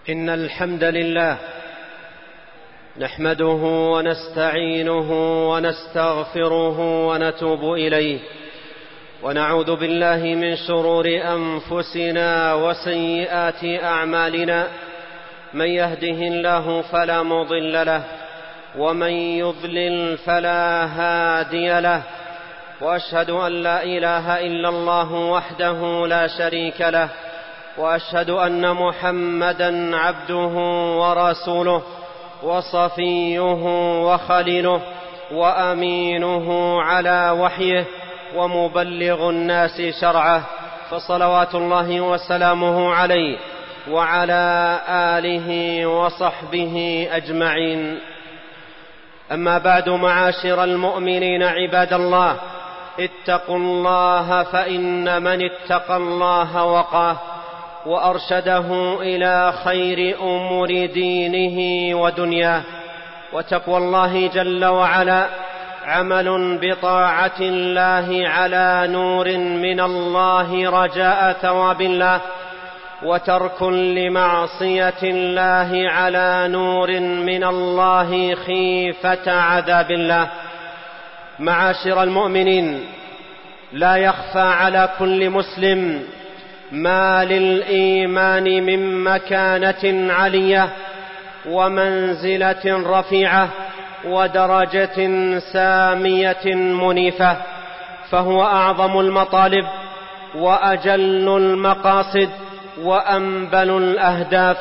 إن الحمد لله نحمده ونستعينه ونستغفره ونتوب إليه، ونعوذ بالله من شرور أنفسنا وسيئات أعمالنا. من يهده الله فلا مضل له، ومن يضلل فلا هادي له، وأشهد أن لا إله إلا الله وحده لا شريك له، وأشهد أن محمدًا عبده ورسوله وصفيه وخليله وأمينه على وحيه ومبلغ الناس شرعه، فصلوات الله وسلامه عليه وعلى آله وصحبه أجمعين. أما بعد، معاشر المؤمنين عباد الله، اتقوا الله، فإن من اتقى الله وقاه وأرشده إلى خير أمور دينه ودنياه. وتقوى الله جل وعلا عمل بطاعة الله على نور من الله رجاء ثواب الله، وترك لمعصية الله على نور من الله خيفة عذاب الله. معاشر المؤمنين، لا يخفى على كل مسلم ما للإيمان من مكانة علية ومنزلة رفيعة ودرجة سامية منيفة، فهو أعظم المطالب وأجل المقاصد وأنبل الأهداف.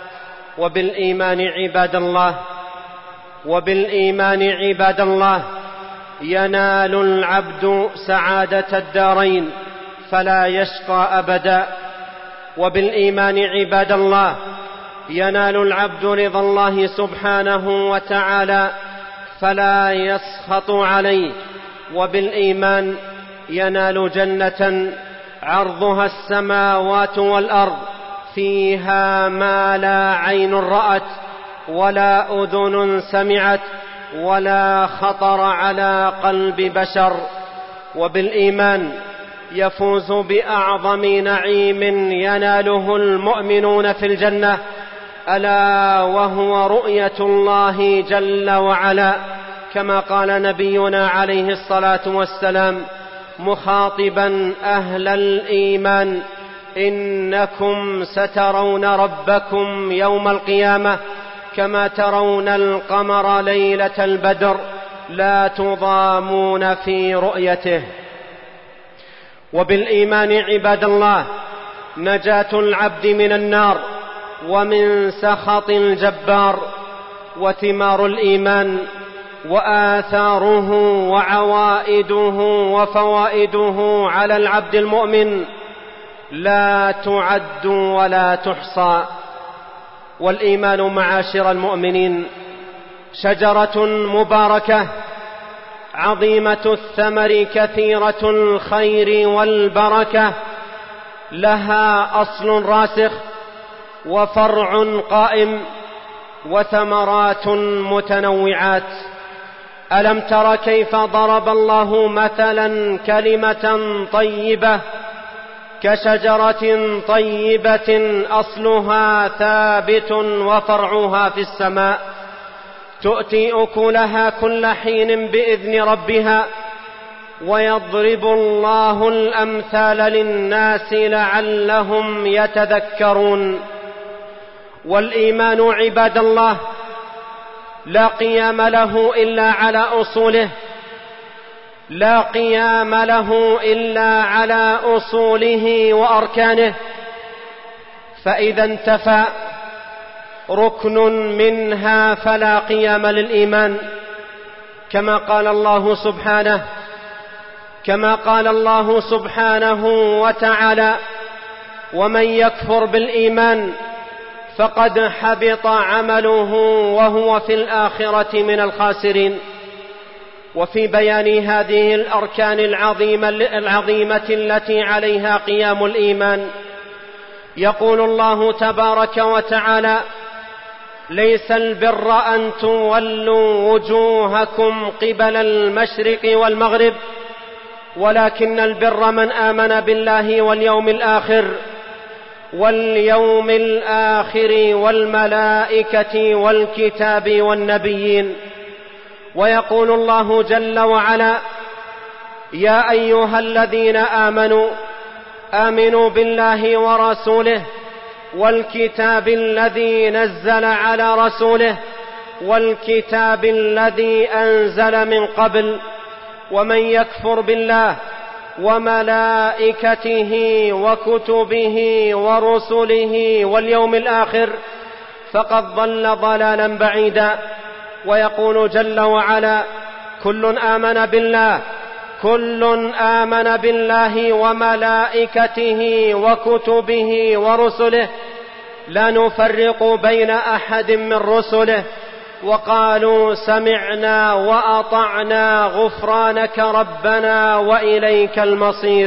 وبالإيمان عباد الله ينال العبد سعادة الدارين فلا يشقى أبدا. وبالإيمان عباد الله ينال العبد رضا الله سبحانه وتعالى فلا يسخط عليه. وبالإيمان ينال جنة عرضها السماوات والأرض، فيها ما لا عين رأت ولا أذن سمعت ولا خطر على قلب بشر. وبالإيمان يفوز بأعظم نعيم يناله المؤمنون في الجنة، ألا وهو رؤية الله جل وعلا، كما قال نبينا عليه الصلاة والسلام مخاطبا أهل الإيمان: إنكم سترون ربكم يوم القيامة كما ترون القمر ليلة البدر، لا تضامون في رؤيته. وبالإيمان عباد الله نجاة العبد من النار ومن سخط الجبار. وثمار الإيمان وآثاره وعوائده وفوائده على العبد المؤمن لا تعد ولا تحصى. والإيمان معاشر المؤمنين شجرة مباركة عظيمة الثمر كثيرة الخير والبركة، لها أصل راسخ وفرع قائم وثمرات متنوعات. ألم تر كيف ضرب الله مثلا كلمة طيبة كشجرة طيبة أصلها ثابت وفرعها في السماء، تؤتي أكلها كل حين بإذن ربها، ويضرب الله الأمثال للناس لعلهم يتذكرون. والإيمان عباد الله لا قيام له إلا على أصوله، لا قيام له إلا على أصوله وأركانه، فإذا انتفى ركن منها فلا قيام للإيمان، كما قال الله سبحانه وتعالى: ومن يكفر بالإيمان فقد حبط عمله وهو في الآخرة من الخاسرين. وفي بيان هذه الأركان العظيمة التي عليها قيام الإيمان يقول الله تبارك وتعالى: ليس البر أن تولوا وجوهكم قبل المشرق والمغرب، ولكن البر من آمن بالله واليوم الآخر واليوم الآخر والملائكة والكتاب والنبيين. ويقول الله جل وعلا: يا أيها الذين آمنوا بالله ورسوله والكتاب الذي نزل على رسوله والكتاب الذي أنزل من قبل، ومن يكفر بالله وملائكته وكتبه ورسله واليوم الآخر فقد ضل ضلالا بعيدا. ويقول جل وعلا: كل آمن بالله وملائكته وكتبه ورسله لا نفرق بين أحد من رسله وقالوا سمعنا وأطعنا غفرانك ربنا وإليك المصير.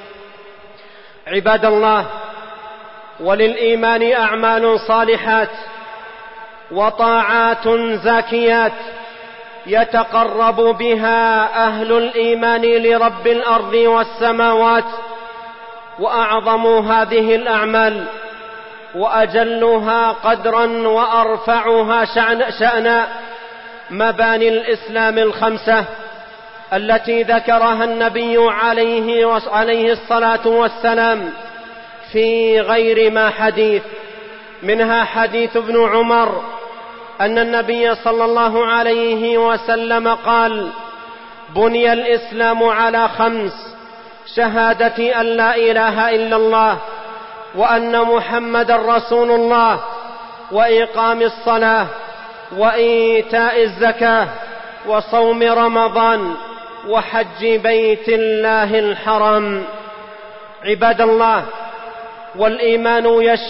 عباد الله، وللإيمان أعمال صالحات وطاعات زاكيات يتقرب بها أهل الإيمان لرب الأرض والسماوات. وأعظم هذه الأعمال وأجلها قدرا وأرفعها شأنا مباني الإسلام الخمسة التي ذكرها النبي عليه الصلاة والسلام في غير ما حديث. منها حديث ابن عمر أن النبي صلى الله عليه وسلم قال: بني الإسلام على 5: شهادة أن لا إله إلا الله وأن محمد رسول الله، وإقام الصلاة، وإيتاء الزكاة، وصوم رمضان، وحج بيت الله الحرام. عباد الله، والإيمان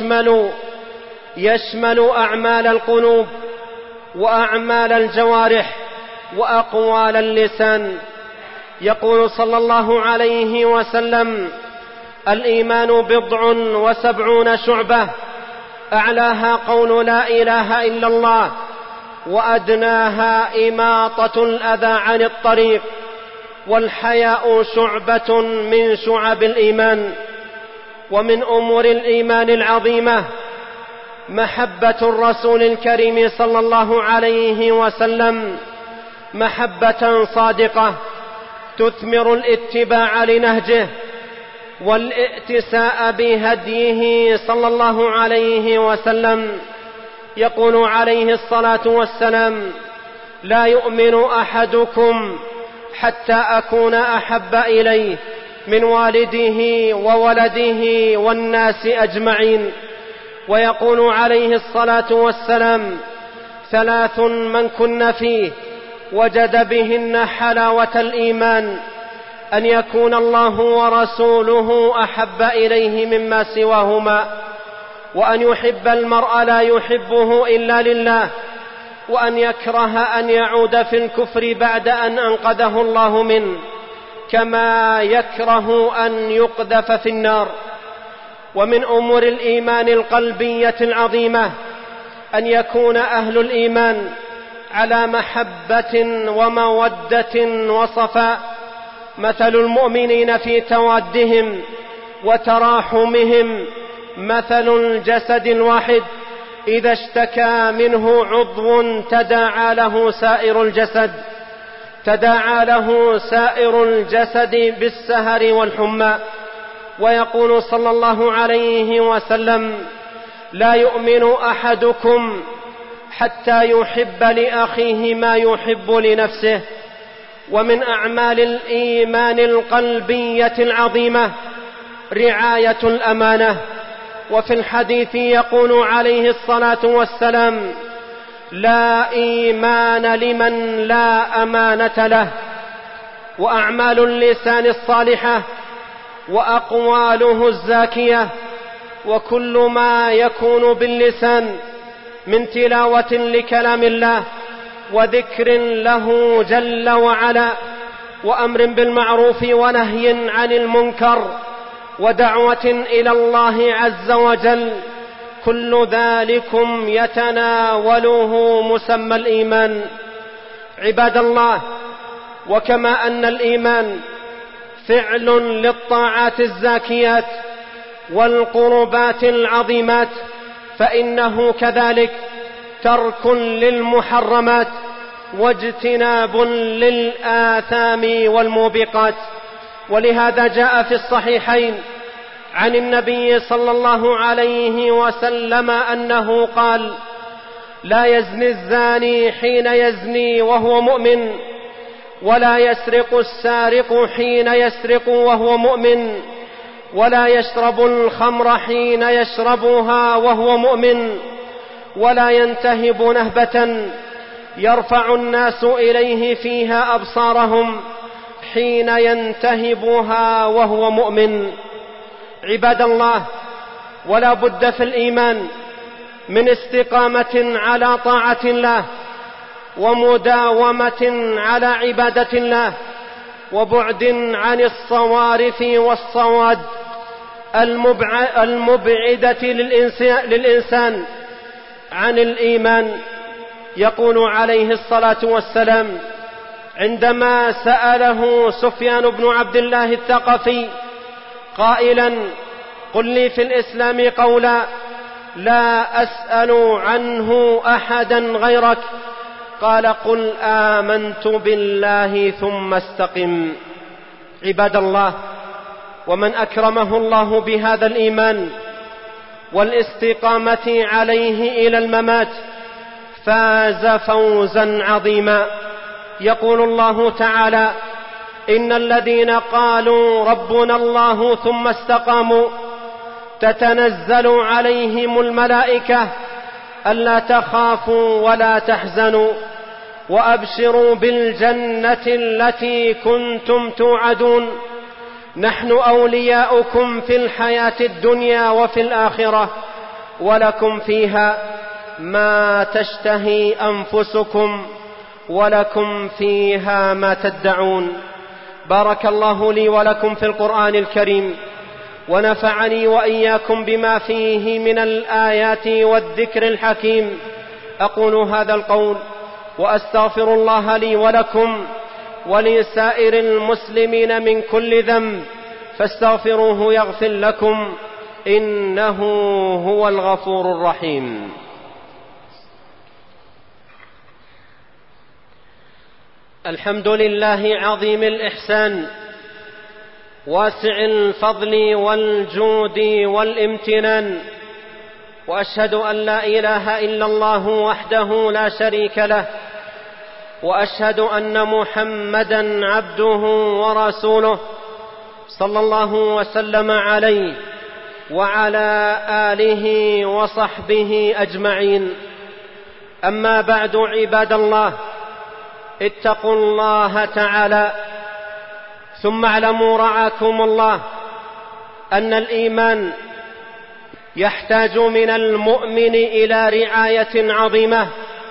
يشمل أعمال القلوب وأعمال الجوارح وأقوال اللسان. يقول صلى الله عليه وسلم: الإيمان 70 شعبة، أعلاها قول لا إله إلا الله، وأدناها إماطة الأذى عن الطريق، والحياء شعبة من شعب الإيمان. ومن أمور الإيمان العظيمة محبة الرسول الكريم صلى الله عليه وسلم محبة صادقة تثمر الاتباع لنهجه والائتساء بهديه صلى الله عليه وسلم. يقول عليه الصلاة والسلام: لا يؤمن أحدكم حتى أكون أحب إليه من والده وولده والناس أجمعين. ويقول عليه الصلاة والسلام: 3 من كن فيه وجد بهن حلاوة الإيمان: أن يكون الله ورسوله أحب إليه مما سواهما، وأن يحب المرء لا يحبه إلا لله، وأن يكره أن يعود في الكفر بعد أن أنقذه الله منه، كما يكره أن يقذف في النار. ومن أمور الإيمان القلبية العظيمة أن يكون أهل الإيمان على محبة ومودة وصفاء، مثل المؤمنين في توادهم وتراحمهم مثل الجسد الواحد إذا اشتكى منه عضو تداعى له سائر الجسد بالسهر والحمى. ويقول صلى الله عليه وسلم: لا يؤمن أحدكم حتى يحب لأخيه ما يحب لنفسه. ومن أعمال الإيمان القلبية العظيمة رعاية الأمانة. وفي الحديث يقول عليه الصلاة والسلام: لا إيمان لمن لا أمانة له. وأعمال اللسان الصالحة وأقواله الزاكية، وكل ما يكون باللسان من تلاوة لكلام الله وذكر له جل وعلا، وأمر بالمعروف ونهي عن المنكر، ودعوة إلى الله عز وجل، كل ذلكم يتناوله مسمى الإيمان. عباد الله، وكما أن الإيمان فعل للطاعات الزاكيات والقربات العظيمات، فإنه كذلك ترك للمحرمات واجتناب للآثام والموبقات. ولهذا جاء في الصحيحين عن النبي صلى الله عليه وسلم أنه قال: لا يزني الزاني حين يزني وهو مؤمن، ولا يسرق السارق حين يسرق وهو مؤمن، ولا يشرب الخمر حين يشربها وهو مؤمن، ولا ينتهب نهبة يرفع الناس إليه فيها أبصارهم حين ينتهبها وهو مؤمن. عباد الله، ولا بد في الإيمان من استقامة على طاعة الله، ومداومة على عبادة الله، وبعد عن الصوارف والصواد المبعدة للإنسان عن الإيمان. يقول عليه الصلاة والسلام عندما سأله سفيان بن عبد الله الثقفي قائلا: قل لي في الإسلام قولا لا أسأل عنه أحدا غيرك، قال: قل آمنت بالله ثم استقم. عباد الله، ومن أكرمه الله بهذا الإيمان والاستقامة عليه إلى الممات فاز فوزا عظيما. يقول الله تعالى: إن الذين قالوا ربنا الله ثم استقاموا تتنزل عليهم الملائكة ألا تخافوا ولا تحزنوا وأبشروا بالجنة التي كنتم توعدون، نحن أولياؤكم في الحياة الدنيا وفي الآخرة، ولكم فيها ما تشتهي أنفسكم ولكم فيها ما تدعون. بارك الله لي ولكم في القرآن الكريم، ونفعني وإياكم بما فيه من الآيات والذكر الحكيم. أقول هذا القول وأستغفر الله لي ولكم ولسائر المسلمين من كل ذنب، فاستغفروه يغفر لكم، إنه هو الغفور الرحيم. الحمد لله عظيم الإحسان واسع الفضل والجود والامتنان، وأشهد أن لا إله إلا الله وحده لا شريك له، وأشهد أن محمدًا عبده ورسوله صلى الله وسلم عليه وعلى آله وصحبه أجمعين. أما بعد، عباد الله، اتقوا الله تعالى، ثم اعلموا رعاكم الله أن الإيمان يحتاج من المؤمن إلى رعاية عظيمة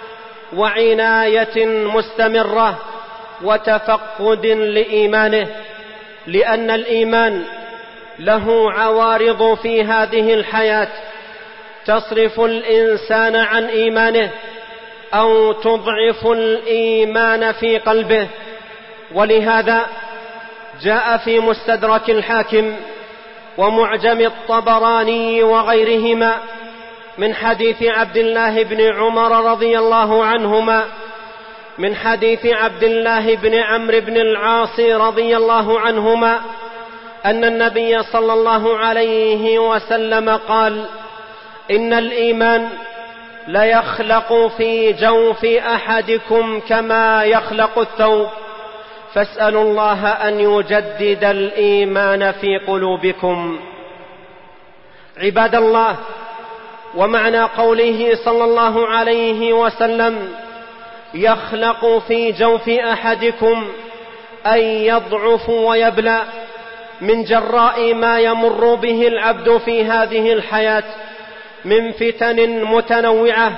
وعناية مستمرة وتفقد لإيمانه، لأن الإيمان له عوارض في هذه الحياة تصرف الإنسان عن إيمانه أو تضعف الإيمان في قلبه. ولهذا جاء في مستدرك الحاكم ومعجم الطبراني وغيرهما من حديث عبد الله بن عمر رضي الله عنهما من حديث عبد الله بن عمرو بن العاص رضي الله عنهما أن النبي صلى الله عليه وسلم قال: إن الإيمان ليخلق في جوف أحدكم كما يخلق الثوب، فاسألوا الله أن يجدد الإيمان في قلوبكم. عباد الله، ومعنى قوله صلى الله عليه وسلم يخلق في جوف أحدكم أي يضعف ويبلى من جراء ما يمر به العبد في هذه الحياة من فتن متنوعة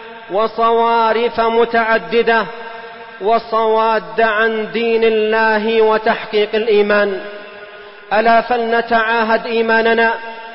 وصوارف متعددة وصواد عن دين الله وتحقيق الإيمان. ألا فلنتعاهد إيماننا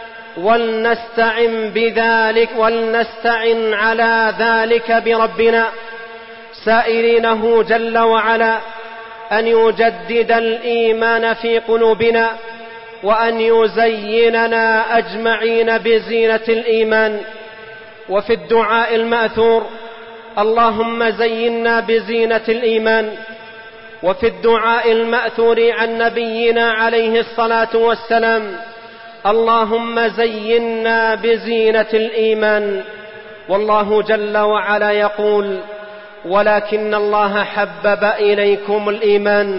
ولنستعن على ذلك بربنا، سائلينه جل وعلا أن يجدد الإيمان في قلوبنا وأن يزيننا أجمعين بزينة الإيمان. وفي الدعاء المأثور: اللهم زينا بزينة الإيمان. وفي الدعاء المأثور عن نبينا عليه الصلاة والسلام: اللهم زينا بزينة الإيمان. والله جل وعلا يقول: ولكن الله حبب إليكم الإيمان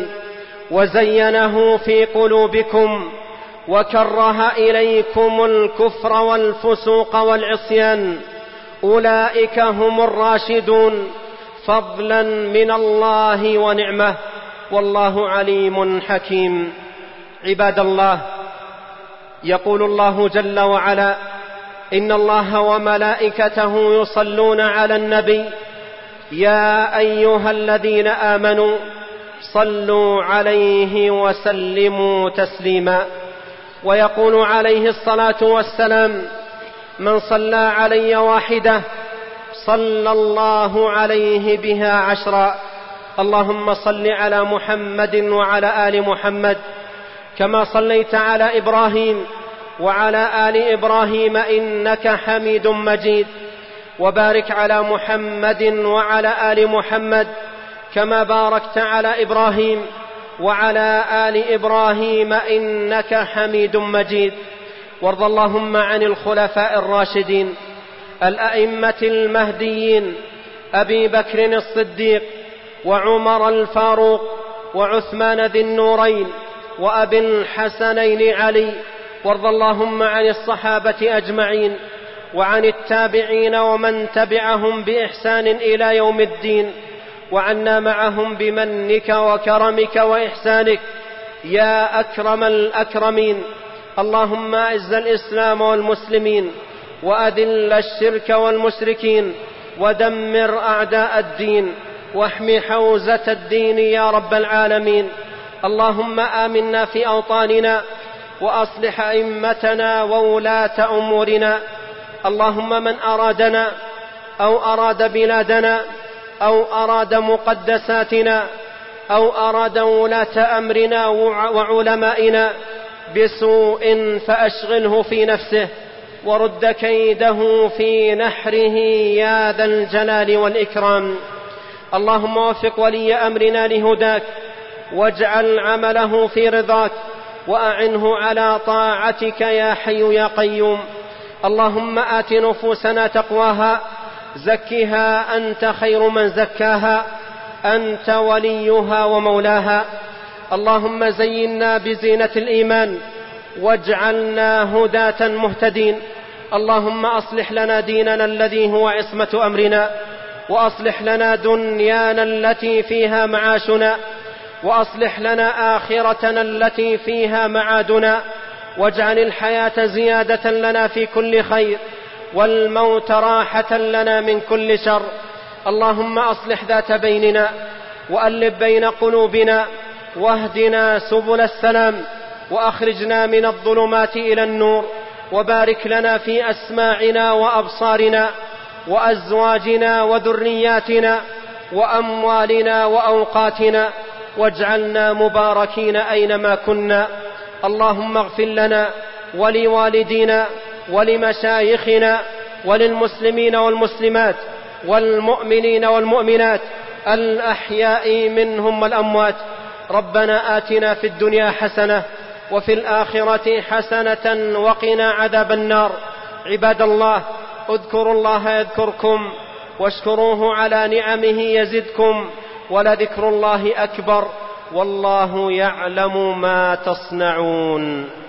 وزينه في قلوبكم وكره إليكم الكفر والفسوق والعصيان، أولئك هم الراشدون فضلا من الله ونعمة، والله عليم حكيم. عباد الله، يقول الله جل وعلا: إن الله وملائكته يصلون على النبي يا أيها الذين آمنوا صلوا عليه وسلموا تسليما. ويقول عليه الصلاة والسلام: من صلى علي واحدة صلى الله عليه بها 10. اللهم صل على محمد وعلى آل محمد كما صليت على إبراهيم وعلى آل إبراهيم إنك حميد مجيد، وبارك على محمد وعلى آل محمد كما باركت على إبراهيم وعلى آل إبراهيم إنك حميد مجيد. وارض اللهم عن الخلفاء الراشدين الأئمة المهديين أبي بكر الصديق وعمر الفاروق وعثمان ذي النورين وأبي الحسنين علي. وارض اللهم عن الصحابة أجمعين وعن التابعين ومن تبعهم بإحسان إلى يوم الدين، وعنا معهم بمنك وكرمك وإحسانك يا أكرم الأكرمين. اللهم أعز الإسلام والمسلمين وأذل الشرك والمشركين ودمر أعداء الدين واحم حوزة الدين يا رب العالمين. اللهم آمنا في أوطاننا وأصلح أئمتنا وولاة أمورنا. اللهم من أرادنا أو أراد بلادنا أو أراد مقدساتنا أو أراد ولاة أمرنا وعلمائنا بسوء فأشغله في نفسه ورد كيده في نحره يا ذا الجلال والإكرام. اللهم وفق ولي أمرنا لهداك واجعل عمله في رضاك وأعنه على طاعتك يا حي يا قيوم. اللهم آت نفوسنا تقواها زكها أنت خير من زكاها أنت وليها ومولاها. اللهم زينا بزينة الإيمان واجعلنا هداة مهتدين. اللهم أصلح لنا ديننا الذي هو عصمة أمرنا، وأصلح لنا دنيانا التي فيها معاشنا، وأصلح لنا آخرتنا التي فيها معادنا، واجعل الحياة زيادة لنا في كل خير والموت راحة لنا من كل شر. اللهم أصلح ذات بيننا وألف بين قلوبنا واهدنا سبل السلام وأخرجنا من الظلمات إلى النور، وبارك لنا في أسماعنا وأبصارنا وأزواجنا وذرياتنا وأموالنا وأوقاتنا، واجعلنا مباركين أينما كنا. اللهم اغفر لنا ولوالدينا ولمشايخنا وللمسلمين والمسلمات والمؤمنين والمؤمنات الأحياء منهم والأموات. ربنا آتنا في الدنيا حسنة وفي الآخرة حسنة وقنا عذاب النار. عباد الله، اذكروا الله يذكركم واشكروه على نعمه يزدكم، ولذكر الله أكبر، والله يعلم ما تصنعون.